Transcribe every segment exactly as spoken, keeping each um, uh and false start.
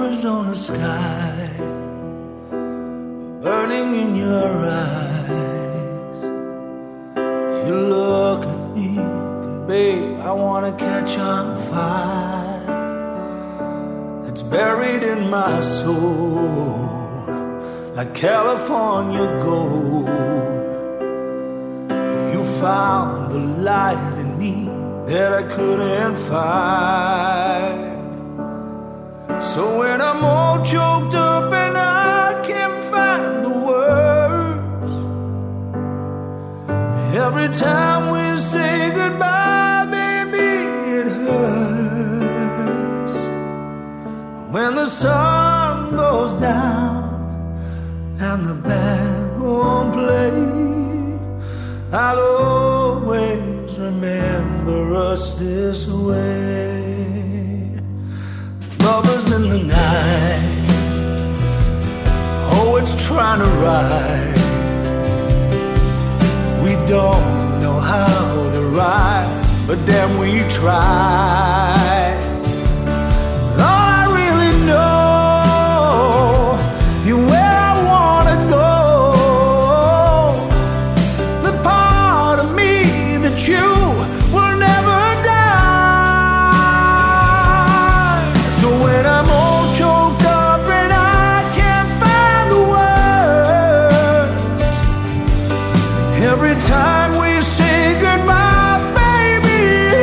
Arizona sky burning in your eyes. You look at me and babe, I wanna catch on fire. It's buried in my soul like California gold. You found the light in me that I couldn't find. So when I'm all choked up and I can't find the words, every time we say goodbye, baby, it hurts. When the sun goes down and the band won't play, I'll always remember us this way. Lovers in the night, oh, it's trying to ride. We don't know how to ride, but then we try. All I really know, you're where I wanna go. The part of me that you will never die. So when I'm all choked up and I can't find the words, every time we say goodbye, baby, it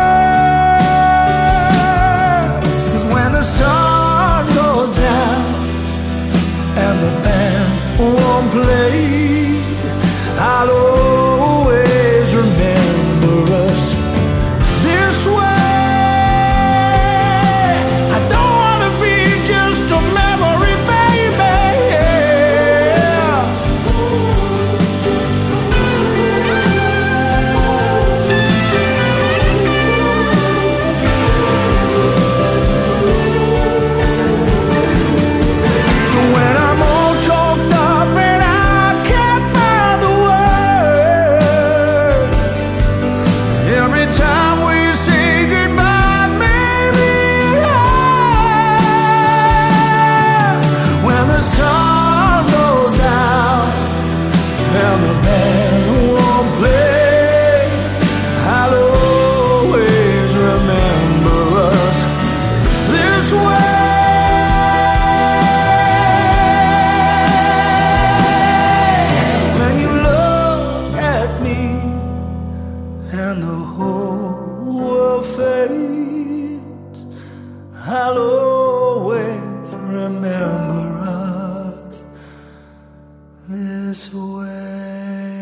hurts. 'Cause when the sun goes down and the band won't play, I'll always remember us this way. I don't wanna be just a memory, baby. So when I'm all choked up and I can't find the words, every time we say goodbye, baby, it hurts. When the sun goes down and the band won't play, I'll always remember us this way. When you look at me and the whole world fades, I'll always remember us this way.